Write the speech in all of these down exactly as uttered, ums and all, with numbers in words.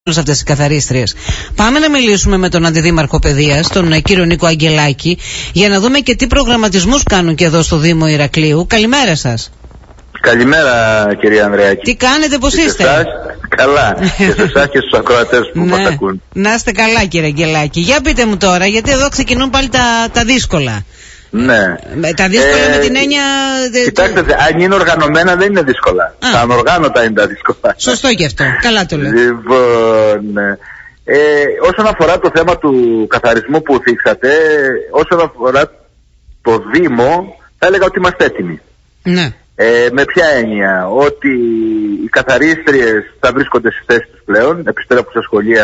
αυτές οι καθαρίστριες. Πάμε να μιλήσουμε με τον Αντιδήμαρχο Παιδείας, τον κύριο Νίκο Αγγελάκη, για να δούμε και τι προγραμματισμούς κάνουν και εδώ στο Δήμο Ηρακλείου. Καλημέρα σας. Καλημέρα κυρία Ανδρεάκη. Τι κάνετε, πώς και είστε? Εσάς, καλά. Και σε εσάς και στους ακροατές που μας ακούν. Να είστε καλά κύριε Αγγελάκη. Για πείτε μου τώρα, γιατί εδώ ξεκινούν πάλι τα, τα δύσκολα. Ναι. Τα δύσκολα ε, με την έννοια... Κοιτάξτε, αν είναι οργανωμένα δεν είναι δύσκολα. Α. Τα ανοργάνωτα είναι τα δύσκολα. Σωστό και αυτό. Καλά το λέω. Λοιπόν, ε, όσον αφορά το θέμα του καθαρισμού που θίξατε, όσον αφορά το Δήμο, θα έλεγα ότι είμαστε έτοιμοι. Ναι. Ε, με ποια έννοια? Ότι οι καθαρίστριες θα βρίσκονται στις θέσεις τους πλέον, επιστρέφουν στα σχολεία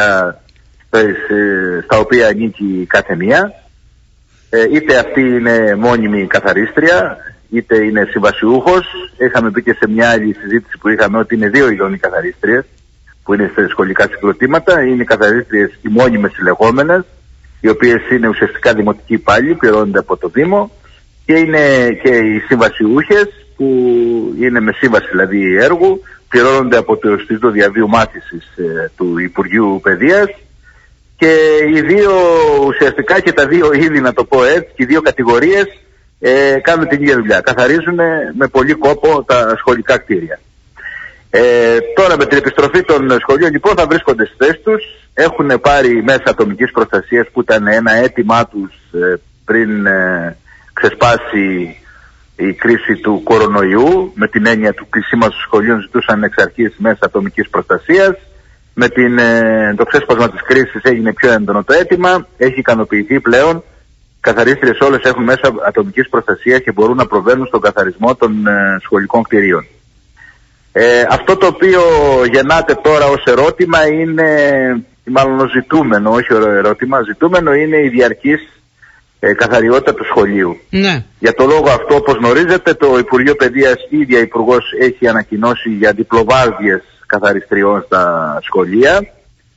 στα οποία ανήκει κάθε μία. Ε, είτε αυτή είναι μόνιμη καθαρίστρια, είτε είναι συμβασιούχος. Είχαμε πει και σε μια άλλη συζήτηση που είχαμε ότι είναι δύο ειδών οι καθαρίστριες που είναι σε σχολικά συγκροτήματα. Είναι οι καθαρίστριες οι μόνιμες συλλεγόμενες, οι οποίες είναι ουσιαστικά δημοτικοί υπάλληλοι, πληρώνονται από το Δήμο, και είναι και οι συμβασιούχες που είναι με σύμβαση δηλαδή έργου, πληρώνονται από το Ινστιτούτο Διαβίου Μάθησης ε, του Υπουργείου Παιδείας. Και οι δύο ουσιαστικά και τα δύο είδη, να το πω έτσι, και οι δύο κατηγορίες ε, κάνουν την ίδια δουλειά. Καθαρίζουν με πολύ κόπο τα σχολικά κτίρια. Ε, τώρα με την επιστροφή των σχολείων λοιπόν θα βρίσκονται στις θέσεις τους. Έχουν πάρει μέσα ατομικής προστασίας που ήταν ένα αίτημά τους ε, πριν ε, ξεσπάσει η κρίση του κορονοϊού. Με την έννοια του κλεισίματος των σχολείων ζητούσαν εξ αρχής μέσα ατομικής προστασίας. Με την, ε, το ξέσπασμα της κρίσης έγινε πιο έντονο το αίτημα. Έχει ικανοποιηθεί πλέον. Καθαρίστριες όλες έχουν μέσα ατομικής προστασίας και μπορούν να προβαίνουν στον καθαρισμό των ε, σχολικών κτηρίων. Ε, αυτό το οποίο γεννάται τώρα ως ερώτημα είναι, μάλλον ζητούμενο, όχι ερώτημα, ζητούμενο είναι η διαρκής ε, καθαριότητα του σχολείου. Ναι. Για το λόγο αυτό, όπως γνωρίζετε, το Υπουργείο Παιδείας, η ίδια Υπουργός έχει ανακοινώσει για διπλοβάρδιες καθαριστριών στα σχολεία.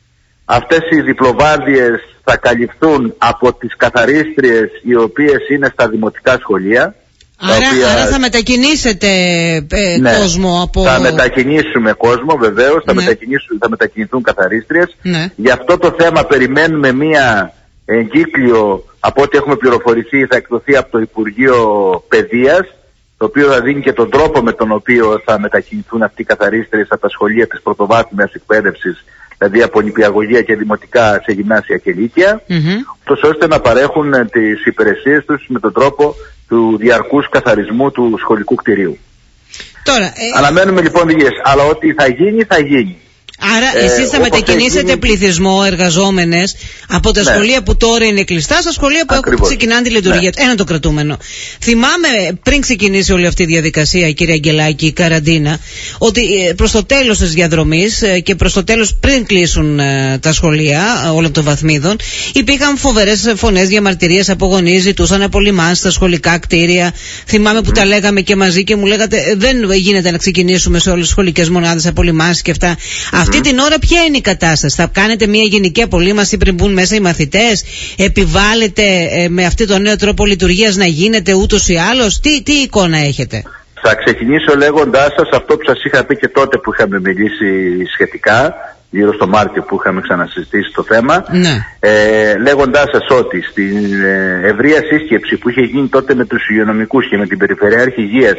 Αυτές οι διπλοβάρδιες θα καλυφθούν από τις καθαρίστριες οι οποίες είναι στα δημοτικά σχολεία. Άρα, οποία... άρα θα μετακινήσετε ε, ναι, κόσμο από... Θα μετακινήσουμε κόσμο βεβαίως, θα, ναι. θα μετακινηθούν καθαρίστριες. Ναι. Γι' αυτό το θέμα περιμένουμε μία εγκύκλιο, από ό,τι έχουμε πληροφορηθεί θα εκδοθεί από το Υπουργείο Παιδείας, το οποίο θα δίνει και τον τρόπο με τον οποίο θα μετακινηθούν αυτοί οι καθαρίστριες από τα σχολεία της πρωτοβάθμιας εκπαίδευσης, δηλαδή από νηπιαγωγεία και δημοτικά σε γυμνάσια και λύκεια, mm-hmm. ώστε να παρέχουν τις υπηρεσίες τους με τον τρόπο του διαρκούς καθαρισμού του σχολικού κτηρίου. Τώρα, ε... Αναμένουμε λοιπόν διγές, αλλά ό,τι θα γίνει, θα γίνει. Άρα ε, εσείς θα μετακινήσετε γίνει... πληθυσμό, εργαζόμενες από τα ναι. σχολεία που τώρα είναι κλειστά στα σχολεία που έχουν ξεκινάνε τη λειτουργία. Ναι. Ένα το κρατούμενο. Θυμάμαι πριν ξεκινήσει όλη αυτή η διαδικασία, κύριε Αγγελάκη, η καραντίνα, ότι προς το τέλος της διαδρομής και προς το τέλος πριν κλείσουν τα σχολεία όλων των βαθμίδων, υπήρχαν φοβερές φωνές διαμαρτυρίες από γονείς, ζητούσαν απολυμάνσεις στα σχολικά κτίρια. Θυμάμαι που mm. τα λέγαμε και μαζί και μου λέγατε δεν γίνεται να ξεκινήσουμε σε όλες τις σχολικές μονάδες απολυμάνσεις και αυτά. Αυτή την ώρα ποια είναι η κατάσταση? Θα κάνετε μια γενική απολύμανση πριν μπουν μέσα οι μαθητές? Επιβάλλετε ε, με αυτό το νέο τρόπο λειτουργίας να γίνεται ούτως ή άλλως? Τι, τι εικόνα έχετε? Θα ξεκινήσω λέγοντάς σας αυτό που σας είχα πει και τότε που είχαμε μιλήσει σχετικά, γύρω στο Μάρτιο που είχαμε ξανασυζητήσει το θέμα. Ναι. Ε, λέγοντάς σας ότι στην ε, ευρεία σύσκεψη που είχε γίνει τότε με τους υγειονομικούς και με την Περιφερειάρχη Υγείας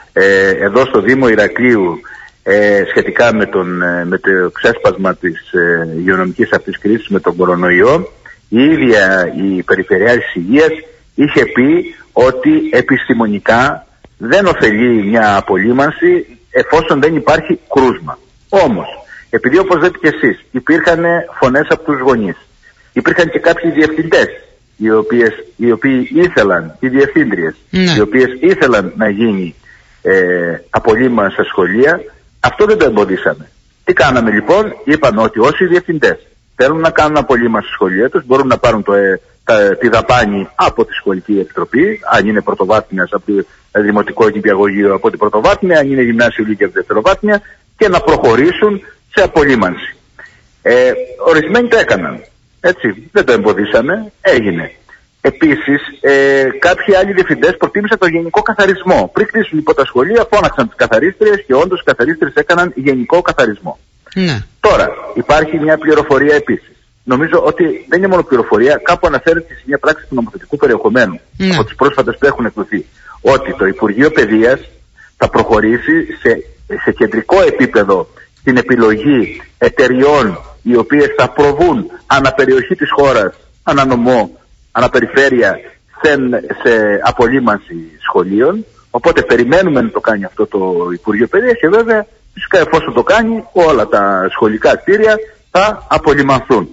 ε, εδώ στο Δήμο Ηρακλείου, Ε, σχετικά με, τον, με το ξέσπασμα της ε, υγειονομικής αυτής κρίσης με τον κορονοϊό, η ίδια η Περιφερειάρχη Υγείας είχε πει ότι επιστημονικά δεν ωφελεί μια απολύμανση εφόσον δεν υπάρχει κρούσμα. Όμως, επειδή όπως λέτε και εσείς υπήρχαν φωνές από τους γονείς, υπήρχαν και κάποιοι διευθυντές οι, οποίες, οι οποίοι ήθελαν, οι διευθύντριες, ναι. οι οποίες ήθελαν να γίνει ε, απολύμανση στα σχολεία. Αυτό δεν το εμποδίσαμε. Τι κάναμε λοιπόν? Είπαμε ότι όσοι οι διευθυντές θέλουν να κάνουν απολύμανση στη σχολεία τους μπορούν να πάρουν το, ε, τα, τη δαπάνη από τη σχολική επιτροπή, αν είναι πρωτοβάθμια από το δημοτικό νηπιαγωγείο από την πρωτοβάθμια, αν είναι γυμνάσιο λύκεια από τη δευτεροβάθμια, και να προχωρήσουν σε απολύμανση. Ε, ορισμένοι το έκαναν. Έτσι, δεν το εμποδίσαμε, έγινε. Επίσης, ε, κάποιοι άλλοι διευθυντές προτίμησαν το γενικό καθαρισμό. Πριν κλείσουν λοιπόν τα σχολεία, φώναξαν τις καθαρίστριες και όντως οι καθαρίστριες έκαναν γενικό καθαρισμό. Ναι. Τώρα, υπάρχει μια πληροφορία επίσης. Νομίζω ότι δεν είναι μόνο πληροφορία, κάπου αναφέρεται σε μια πράξη του νομοθετικού περιεχομένου, ναι, από τις πρόσφατες που έχουν εκδοθεί, ότι το Υπουργείο Παιδείας θα προχωρήσει σε, σε κεντρικό επίπεδο στην επιλογή εταιριών οι οποίες θα προβούν αναπεριοχή της χώρας, ανανομώ, αναπεριφέρεια, σε, σε απολύμανση σχολείων. Οπότε περιμένουμε να το κάνει αυτό το Υπουργείο Παιδείας και βέβαια φυσικά εφόσον το κάνει όλα τα σχολικά κτίρια θα απολυμανθούν.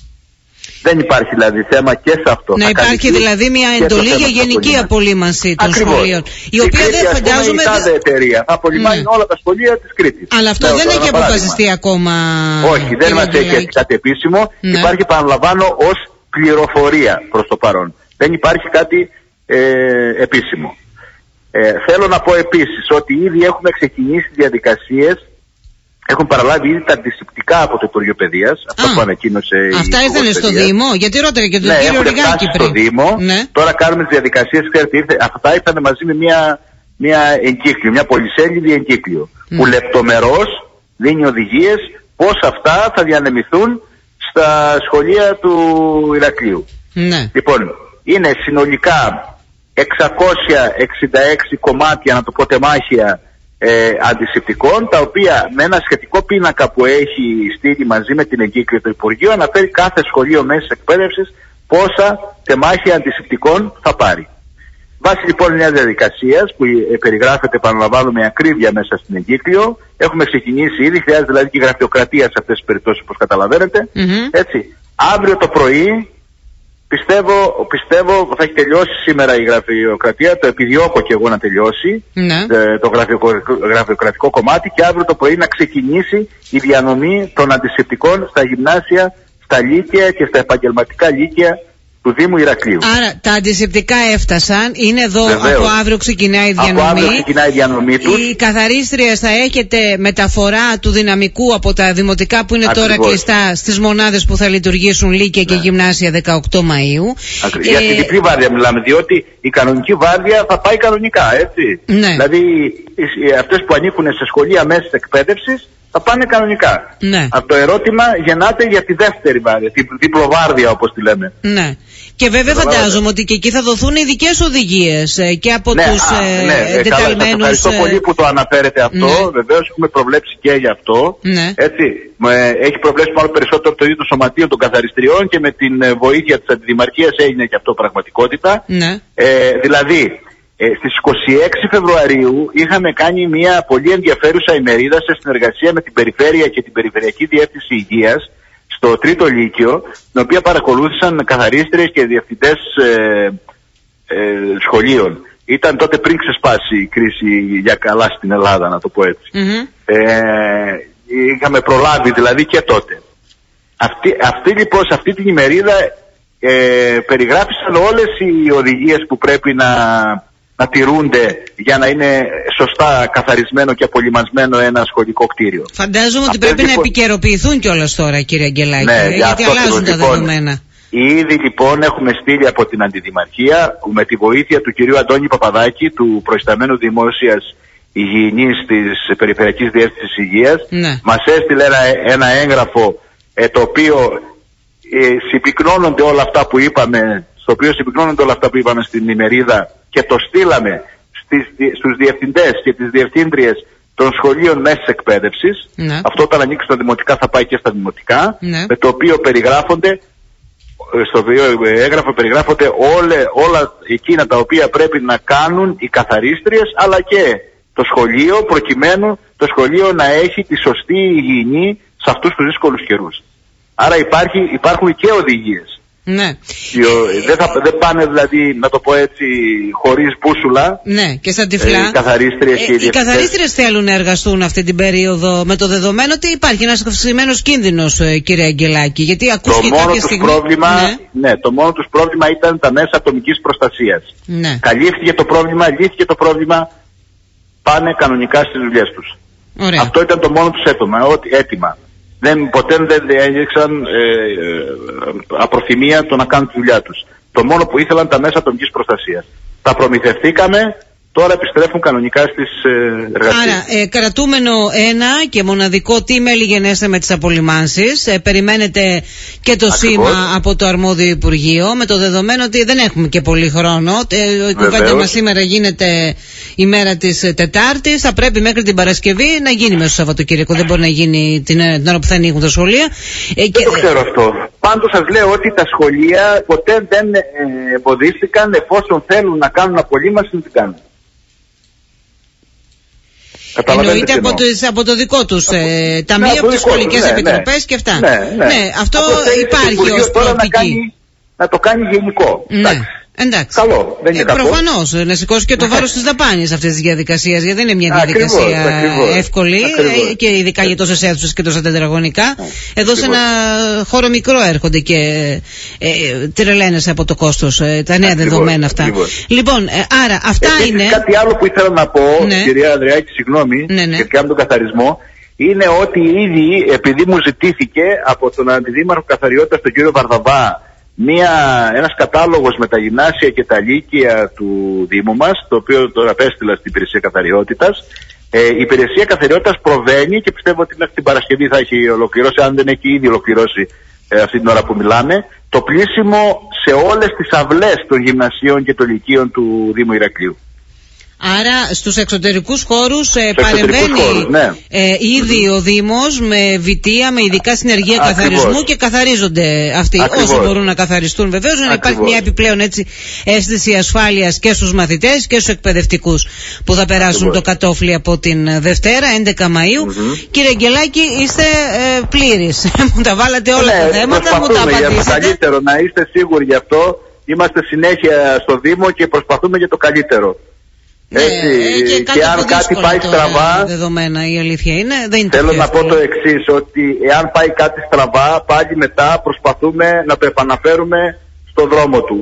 Δεν υπάρχει δηλαδή θέμα και σε αυτό. Να υπάρχει δηλαδή μια εντολή για γενική απολύμανση των Ακριβώς. σχολείων. Η οποία η Κρήτη, δεν φαντάζομαι. Η τάδε εταιρεία θα απολυμάνει ναι. όλα τα σχολεία της Κρήτης. Αλλά αυτό Λέω, δεν έχει αποφασιστεί ακόμα. Όχι, δεν μας έχει έρθει κάτι επίσημο. Ναι. Υπάρχει, παραλαμβάνω, ως πληροφορία προς το παρόν. Δεν υπάρχει κάτι ε, επίσημο. Ε, θέλω να πω επίσης ότι ήδη έχουμε ξεκινήσει διαδικασίες. Έχουν παραλάβει ήδη τα αντισηπτικά από το Υπουργείο Παιδείας. Αυτό που ανακοίνωσε η Αυτά ήρθαν στο Δήμο, γιατί ρώταγε και τον ναι, κύριο Ριγάκη πριν. Στο Δήμο. Ναι. Τώρα κάνουμε τις διαδικασίες. Ξέρετε, ήρθε, αυτά ήρθαν μαζί με μια, μια εγκύκλιο, μια πολυσέλιδη εγκύκλιο. Mm. Που λεπτομερώς δίνει οδηγίες πώς αυτά θα διανεμηθούν στα σχολεία του Ηρακλείου. Ναι. Λοιπόν, είναι συνολικά εξακόσια εξήντα έξι κομμάτια, να το πω τεμάχια, Ε, αντισηπτικών, τα οποία με ένα σχετικό πίνακα που έχει στείλει μαζί με την εγκύκλιο του Υπουργείου αναφέρει κάθε σχολείο μέσης εκπαίδευσης πόσα τεμάχια αντισηπτικών θα πάρει. Βάσει λοιπόν μια διαδικασία που περιγράφεται, επαναλαμβάνω, με ακρίβεια μέσα στην εγκύκλιο, έχουμε ξεκινήσει ήδη, χρειάζεται δηλαδή και η γραφειοκρατία σε αυτές τις περιπτώσεις, όπως καταλαβαίνετε. Mm-hmm. Έτσι, αύριο το πρωί Πιστεύω, πιστεύω θα έχει τελειώσει σήμερα η γραφειοκρατία, το επιδιώκω και εγώ να τελειώσει, ναι. το γραφειοκρατικό κομμάτι, και αύριο το πρωί να ξεκινήσει η διανομή των αντισηπτικών στα γυμνάσια, στα λύκεια και στα επαγγελματικά λύκεια του Δήμου Ηρακλείου. Άρα τα αντισηπτικά έφτασαν, είναι εδώ. Βεβαίως. Από αύριο ξεκινάει η διανομή. Από αύριο ξεκινάει η διανομή τους. Οι καθαρίστριες θα έχετε μεταφορά του δυναμικού από τα δημοτικά που είναι Ακριβώς. τώρα κλειστά στις μονάδες που θα λειτουργήσουν λύκεια ναι. και γυμνάσια δεκαοκτώ Μαΐου. Ακριβώς. Ε... Για την διπλή βάρδια μιλάμε, διότι η κανονική βάρδια θα πάει κανονικά, έτσι. Ναι. Δηλαδή αυτές που ανήκουν σε σχολεία μέσης εκπαίδευσης θα πάνε κανονικά. Ναι. Αυτό το ερώτημα γεννάται για τη δεύτερη βάρδια, την διπλοβάρδια όπως τη λέμε. Ναι. Και βέβαια φαντάζομαι ότι και εκεί θα δοθούν ειδικές οδηγίες και από ναι, τους α, ε, ναι, εντεταλμένους. Ευχαριστώ πολύ που το αναφέρετε αυτό. Ναι. Βεβαίως έχουμε προβλέψει και γι' αυτό. Ναι. Έτσι, έχει προβλέψει μάλλον περισσότερο το ίδιο το Σωματείο των Καθαριστριών και με την βοήθεια της Αντιδημαρχίας έγινε και αυτό πραγματικότητα. Ναι. Ε, δηλαδή, Ε, στις είκοσι έξι Φεβρουαρίου είχαμε κάνει μια πολύ ενδιαφέρουσα ημερίδα σε συνεργασία με την Περιφέρεια και την Περιφερειακή Διεύθυνση Υγείας στο Τρίτο Λύκειο, την οποία παρακολούθησαν καθαρίστριες και διευθυντές ε, ε, σχολείων. Ήταν τότε πριν ξεσπάσει η κρίση για καλά στην Ελλάδα, να το πω έτσι. Mm-hmm. Ε, είχαμε προλάβει δηλαδή και τότε. Αυτή, αυτή λοιπόν σε αυτή την ημερίδα ε, περιγράφησαν όλες οι οδηγίες που πρέπει να να τηρούνται για να είναι σωστά καθαρισμένο και απολυμανσμένο ένα σχολικό κτίριο. Φαντάζομαι ότι πρέπει λοιπόν να επικαιροποιηθούν κιόλας τώρα, κύριε Αγγελάκη, ναι, γιατί αυτό αλλάζουν τα λοιπόν, δεδομένα. Ήδη λοιπόν έχουμε στείλει από την Αντιδημαρχία με τη βοήθεια του κυρίου Αντώνη Παπαδάκη, του προϊσταμένου Δημόσιας Υγιεινής της Περιφερειακής Διεύθυνσης Υγείας, ναι. μας έστειλε ένα, ένα έγγραφο ε, το οποίο ε, συμπυκνώνονται όλα αυτά που είπαμε, στο οποίο συμπυκνώνονται όλα αυτά που είπαμε στην ημερίδα και το στείλαμε στις, στους διευθυντές και τις διευθύντριες των σχολείων μέσης εκπαίδευσης. Ναι. Αυτό όταν ανοίξει στα δημοτικά θα πάει και στα δημοτικά, ναι. με το οποίο περιγράφονται, στο έγγραφο περιγράφονται όλα, όλα εκείνα τα οποία πρέπει να κάνουν οι καθαρίστριες αλλά και το σχολείο, προκειμένου το σχολείο να έχει τη σωστή υγιεινή σε αυτούς τους δύσκολους καιρούς. Άρα υπάρχει, υπάρχουν και οδηγίες. Ναι. Δεν, θα, δεν πάνε δηλαδή, να το πω έτσι, χωρίς μπούσουλα. Ναι, και στα τυφλά. Ε, οι καθαρίστριες, ε, οι, οι καθαρίστριες θέλουν να εργαστούν αυτή την περίοδο με το δεδομένο ότι υπάρχει ένας αυξημένος κίνδυνος, ε, κύριε Αγγελάκη. Γιατί ακούστηκε κάποια στιγμή. Πρόβλημα, ναι. Ναι, το μόνο τους πρόβλημα ήταν τα μέσα ατομικής προστασίας. Ναι. Καλύφθηκε το πρόβλημα, λύθηκε το πρόβλημα, πάνε κανονικά στις δουλειές τους. Ωραία. Αυτό ήταν το μόνο τους αίτημα. Δεν, ποτέ δεν έδειξαν ε, ε, απροθυμία το να κάνουν τη δουλειά τους. Το μόνο που ήθελαν τα μέσα ατομικής προστασίας. Τα προμηθευτήκαμε, το τώρα επιστρέφουν κανονικά στις ε, εργασίες. Άρα, ε, κρατούμενο ένα και μοναδικό, τι μέλη γενέστε με τις απολυμάνσεις. Ε, περιμένετε και το Ακριβώς. σήμα από το αρμόδιο Υπουργείο, με το δεδομένο ότι δεν έχουμε και πολύ χρόνο. Ε, η κουβέντα μας σήμερα γίνεται η μέρα της Τετάρτης. Θα πρέπει μέχρι την Παρασκευή να γίνει μέσα στο Σαββατοκύριακο. Δεν μπορεί να γίνει την, την ώρα που θα ανοίγουν τα σχολεία. Ε, δεν και... το ξέρω αυτό. Πάντως σας λέω ότι τα σχολεία ποτέ δεν ε, εμποδίστηκαν, εφόσον θέλουν να κάνουν απολύμανση να την κάνουν. Εννοείται από, από το δικό τους από, ε, ταμείο, ναι, από τις σχολικές ναι, επιτροπές ναι, και αυτά. Ναι, ναι. ναι αυτό υπάρχει ως τώρα να, κάνει, να το κάνει γενικό. Ναι. Εντάξει. Καλό, δεν είναι ε, προφανώς, να σηκώσει και το βάρος της δαπάνης αυτής της διαδικασίας, γιατί δεν είναι μια διαδικασία ακριβώς, ακριβώς, εύκολη ακριβώς. Και ειδικά για τόσες αίθουσες και τόσα τετραγωνικά. Εδώ ακριβώς. Σε ένα χώρο μικρό έρχονται και ε, τρελαίνεσαι από το κόστος, ε, τα νέα ακριβώς, δεδομένα αυτά. Ακριβώς. Λοιπόν, ε, άρα αυτά Επίσης, είναι. Κάτι άλλο που ήθελα να πω, ναι. κυρία Ανδρεάκη, συγγνώμη, ναι, ναι. σχετικά με τον καθαρισμό, είναι ότι ήδη επειδή μου ζητήθηκε από τον Αντιδήμαρχο Καθαριότητας, τον κύριο Βαρδαβά, Μία, ένας κατάλογος με τα γυμνάσια και τα λύκεια του Δήμου μας, το οποίο το απέστειλα στην υπηρεσία καθαριότητας. Ε, η υπηρεσία καθαριότητας προβαίνει και πιστεύω ότι μέχρι την Παρασκευή θα έχει ολοκληρώσει, αν δεν έχει ήδη ολοκληρώσει ε, αυτή την ώρα που μιλάμε, το πλήσιμο σε όλες τις αυλές των γυμνασίων και των λυκείων του Δήμου Ηρακλείου. Άρα στους εξωτερικούς χώρους ε, παρεμβαίνει χώρους, ναι. ε, ήδη mm-hmm. ο Δήμος με βιτία, με ειδικά συνεργεία Ακριβώς. καθαρισμού και καθαρίζονται αυτοί Ακριβώς. όσο μπορούν να καθαριστούν βεβαίως, να υπάρχει μια επιπλέον έτσι αίσθηση ασφάλειας και στους μαθητές και στους εκπαιδευτικούς που θα περάσουν Ακριβώς. το κατόφλι από την Δευτέρα έντεκα Μαΐου. Mm-hmm. Κύριε Αγγελάκη, είστε ε, πλήρης. Μου τα βάλατε όλα ναι, τα θέματα, μου τα απαντήσατε. Για το καλύτερο, να είστε σίγουροι γι' αυτό. Είμαστε συνέχεια στο Δήμο και προσπαθούμε για το καλύτερο. Ναι, Έτσι, και, και αν κάτι πάει στραβά, δεδομένα, η αλήθεια είναι, δεν είναι θέλω να πω το εξής, ότι εάν πάει κάτι στραβά, πάλι μετά προσπαθούμε να το επαναφέρουμε στον δρόμο του.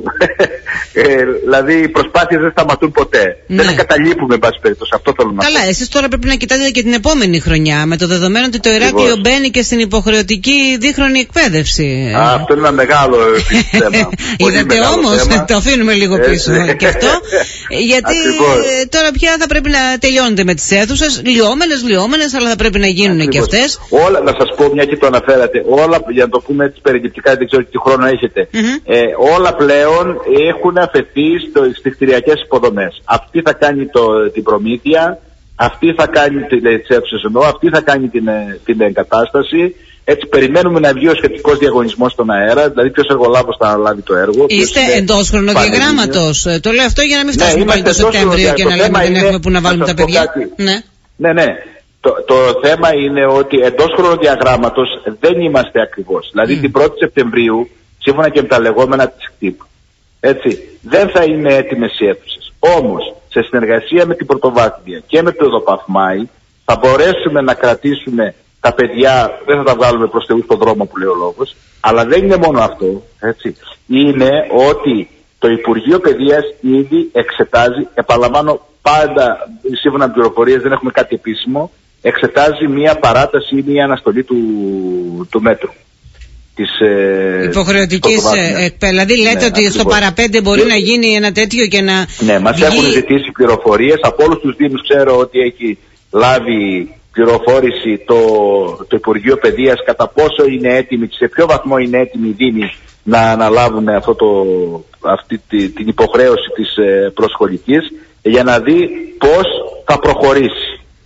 ε, δηλαδή οι προσπάθειες δεν σταματούν ποτέ. Ναι. Δεν εγκαταλείπουμε, εν πάση περιπτώσει. Αυτό θέλω να πω. Καλά, εσείς τώρα πρέπει να κοιτάτε και την επόμενη χρονιά, με το δεδομένο ότι το Ηράκλειο μπαίνει και στην υποχρεωτική δίχρονη εκπαίδευση. Α, αυτό είναι ένα μεγάλο θέμα. Είδατε όμως, το αφήνουμε λίγο πίσω και αυτό. Γιατί ε, τώρα πια θα πρέπει να τελειώνετε με τις αίθουσες, λιώμενες, λιώμενες, αλλά θα πρέπει να γίνουν Ακριβώς. και αυτές. Όλα, να σας πω, μια και το αναφέρατε, όλα, για να το πούμε έτσι περιληπτικά, δεν ξέρω τι χρόνο έχετε. Mm-hmm. Ε, όλα πλέον έχουν αφαιθεί στις κτηριακές υποδομές. Αυτή θα κάνει το, την προμήθεια, αυτή θα κάνει τις αίθουσες εννοώ, αυτή θα κάνει την, την εγκατάσταση. Έτσι περιμένουμε να βγει ο σχετικός διαγωνισμός στον αέρα, δηλαδή ποιος εργολάβος θα αναλάβει το έργο. Είστε εντός χρονοδιαγράμματος. Το λέω αυτό για να μην φτάσουμε ναι, πάλι το Σεπτέμβριο και να λέμε δεν έχουμε που να βάλουμε τα παιδιά. Ναι, ναι. ναι. Το, το θέμα είναι ότι εντός χρονοδιαγράμματος δεν είμαστε ακριβώς. Δηλαδή mm. την πρώτη Σεπτεμβρίου, σύμφωνα και με τα λεγόμενα της ΚΤΙΠ, έτσι, δεν θα είναι έτοιμες οι αίθουσες. Όμως, σε συνεργασία με την Πρωτοβάθμια και με το ΕΔΟΠΑΦΜΑΗ, θα μπορέσουμε να κρατήσουμε τα παιδιά, δεν θα τα βγάλουμε προς Θεού στον δρόμο που λέει ο λόγος, αλλά δεν είναι μόνο αυτό, έτσι. Είναι ότι το Υπουργείο Παιδείας ήδη εξετάζει, επαναλαμβάνω πάντα, σύμφωνα με πληροφορίες, δεν έχουμε κάτι επίσημο, εξετάζει μία παράταση ή μία αναστολή του, του μέτρου. Της, ε, υποχρεωτικής εκπαίδευσης. Δηλαδή λέτε ναι, ότι ακριβώς. στο παραπέντε μπορεί ναι. να γίνει ένα τέτοιο και να. Ναι, μας βγει... έχουν ζητήσει πληροφορίες από όλους τους Δήμους. Ξέρω ότι έχει λάβει πληροφόρηση το, το Υπουργείο Παιδείας κατά πόσο είναι έτοιμοι, σε ποιο βαθμό είναι έτοιμοι οι Δήμοι να αναλάβουν αυτό το, αυτή τη, την υποχρέωση της ε, προσχολικής για να δει πώς θα προχωρήσει.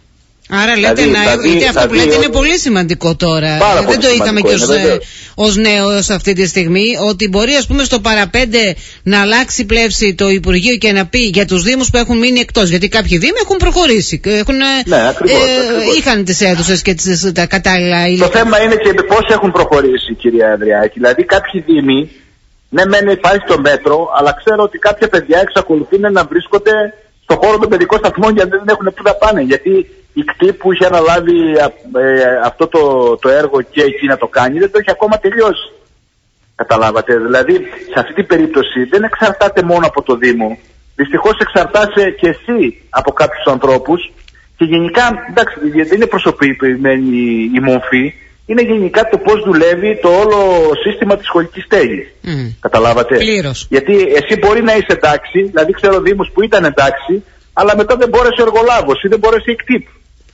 Άρα λέτε δηλαδή, να, δηλαδή, γιατί αυτό δηλαδή, που λέτε είναι πολύ σημαντικό τώρα. Πάρα δεν πολύ το είδαμε και ως, είναι, ως νέος αυτή τη στιγμή, ότι μπορεί ας πούμε στο παραπέντε να αλλάξει πλεύση το Υπουργείο και να πει για τους Δήμους που έχουν μείνει εκτός. Γιατί κάποιοι Δήμοι έχουν προχωρήσει. Έχουν, ναι, ακριβώς, ε, ακριβώς. Είχαν τις αίθουσες και τις, τα κατάλληλα υλικά. Το θέμα είναι και πώς έχουν προχωρήσει, κυρία Ανδρεάκη. Δηλαδή κάποιοι Δήμοι, ναι μεν υπάρχει το μέτρο, αλλά ξέρω ότι κάποια παιδιά εξακολουθούν να βρίσκονται στον χώρο των παιδικών σταθμών γιατί δεν έχουν πού να πάνε. Γιατί η ΚΤΙΠ που είχε αναλάβει ε, αυτό το, το έργο και εκεί να το κάνει δεν το έχει ακόμα τελειώσει. Καταλάβατε. Δηλαδή σε αυτή την περίπτωση δεν εξαρτάται μόνο από το Δήμο. Δυστυχώς εξαρτάσαι και εσύ από κάποιους ανθρώπους και γενικά, εντάξει, δεν είναι προσωποποιημένη η μορφή, είναι γενικά το πώς δουλεύει το όλο σύστημα της σχολικής στέγης. Mm. Καταλάβατε. Πλήρως. Γιατί εσύ μπορεί να είσαι εντάξει, δηλαδή ξέρω Δήμους που ήταν εντάξει, αλλά μετά δεν μπόρεσε ο εργολάβος ή δεν μπόρεσε η ΚΤΥΠ.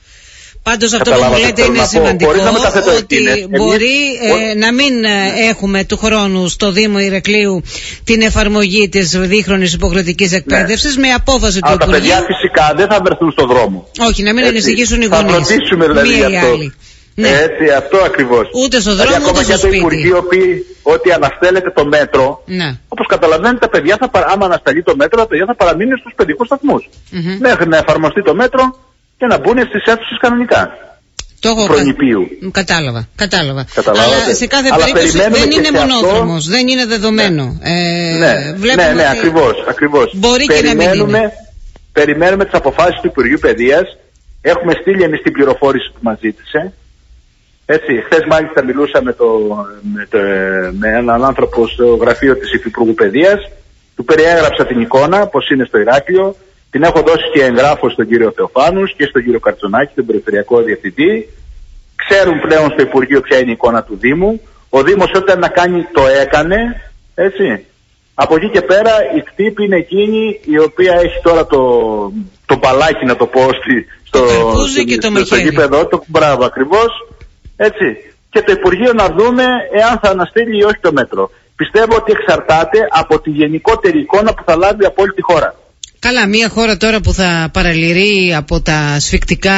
Πάντως αυτό που μου λέτε είναι σημαντικό, ότι Εμείς, μπορεί ε, να μην ε, έχουμε του χρόνου στο Δήμο Ηρακλείου την εφαρμογή της δίχρονης υποχρεωτικής εκπαίδευσης, ναι, με απόφαση του Υπουργείου. Τα παιδιά φυσικά δεν θα βρεθούν στον δρόμο. Όχι, να μην έτσι ανησυχήσουν οι γονείς. Θα φροντίσουμε δηλαδή μία ή αυτό. άλλη. Ναι. Έτσι, αυτό ακριβώς. Ούτε στον δρόμο, δηλαδή, ούτε στο σπίτι. Ακόμα και το Υπουργείο πει ότι αναστέλλεται το μέτρο, ναι, όπως καταλαβαίνετε, τα παιδιά θα, άμα ανασταλεί το μέτρο, τα παιδιά θα παραμείνουν στους παιδικούς σταθμούς. Mm-hmm. Μέχρι να εφαρμοστεί το μέτρο και να μπουν στις αίθουσες κανονικά. Το έχω κα... Κατάλαβα, κατάλαβα. Αλλά σε κάθε Αλλά περίπτωση δεν είναι μονόδρομος, αυτό... δεν είναι δεδομένο. Ναι, ε, ναι, βλέπουμε ναι, ναι, ότι... ακριβώς, ακριβώς. Μπορεί περιμένουμε, και να μην είναι. Περιμένουμε τις αποφάσεις του Υπουργείου Παιδείας. Έχουμε στείλει εμείς την πληροφόρηση που μας ζήτησε. Έτσι, χθες μάλιστα μιλούσα με, το, με, το, με έναν άνθρωπο στο γραφείο της Υφυπουργού Παιδείας. Του περιέγραψα την εικόνα, πως είναι στο Ηράκλειο. Την έχω δώσει και εγγράφω στον κύριο Θεοφάνους και στον κύριο Καρτσονάκη, τον Περιφερειακό Διευθυντή. Ξέρουν πλέον στο Υπουργείο ποια είναι η εικόνα του Δήμου. Ο Δήμος όταν να κάνει το έκανε, έτσι. Από εκεί και πέρα η ΚΤΥΠ είναι εκείνη η οποία έχει τώρα το, το μπαλάκι, να το πω, στη, στο, στο, στο, στο γήπεδο, το μπράβο ακριβώς, έτσι. Και το Υπουργείο να δούμε εάν θα αναστείλει ή όχι το μέτρο. Πιστεύω ότι εξαρτάται από τη γενικότερη εικόνα που θα λάβει από όλη τη χώρα. Καλά, μια χώρα τώρα που θα παραλυρεί από τα σφικτικά,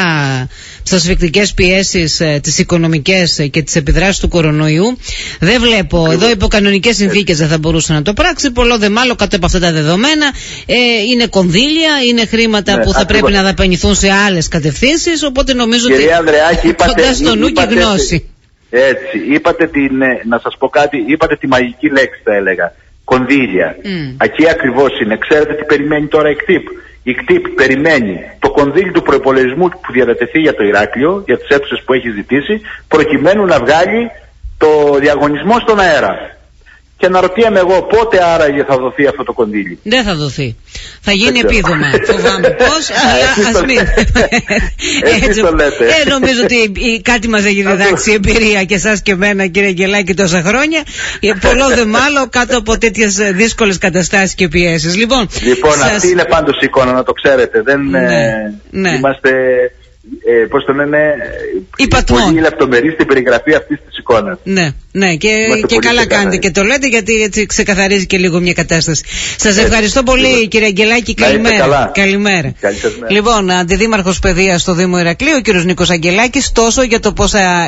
τις σφικτικές πιέσεις, ε, τις οικονομικές και τις επιδράσεις του κορονοϊού, δεν βλέπω, Ακριβώς. Εδώ υπό κανονικές συνθήκες δεν θα μπορούσε να το πράξει, πολλό δε μάλλον κάτω από αυτά τα δεδομένα, ε, είναι κονδύλια, είναι χρήματα ναι, που θα Ακριβώς. πρέπει να δαπανηθούν σε άλλες κατευθύνσεις, οπότε νομίζω Κυρία ότι Ανδρεάκη, είπατε, κοντά στο νου και γνώση. Έτσι, είπατε την, να σας πω κάτι, είπατε τη μαγική λέξη θα έλεγα. Κονδύλια. Mm. Εκεί ακριβώς είναι. Ξέρετε τι περιμένει τώρα η ΚΤΥΠ. Η ΚΤΥΠ περιμένει το κονδύλι του προϋπολογισμού που διατεθεί για το Ηράκλειο, για τις αίθουσες που έχει ζητήσει, προκειμένου να βγάλει το διαγωνισμό στον αέρα. Και να ρωτιέμαι εγώ πότε άραγε θα δοθεί αυτό το κονδύλι. Δεν θα δοθεί. Θα γίνει επίδομα. Φοβάμαι πώς, αλλά ας μην. Έτσι το λέτε. Ε, νομίζω ότι κάτι μας έχει διδάξει η εμπειρία και εσάς και εμένα, κύριε Αγγελάκη, τόσα χρόνια. Πολλό δε μάλλον κάτω από τέτοιες δύσκολες καταστάσεις και πιέσεις. Λοιπόν, λοιπόν σας... αυτή είναι πάντως η εικόνα, να το ξέρετε. Δεν ναι, ναι. είμαστε... Ε, πώς το λένε, πολύ λεπτομερή στην περιγραφή αυτής της εικόνας. Ναι, ναι, και, και καλά κάνετε και το λέτε, γιατί έτσι ξεκαθαρίζει και λίγο μια κατάσταση. Σας ε, ευχαριστώ πολύ λοιπόν. Κύριε Αγγελάκη, καλημέρα. Καλημέρα. Λοιπόν, Αντιδήμαρχος Παιδείας στο Δήμο Ηρακλείου, ο κύριος Νίκος Αγγελάκης, τόσο για το πώς θα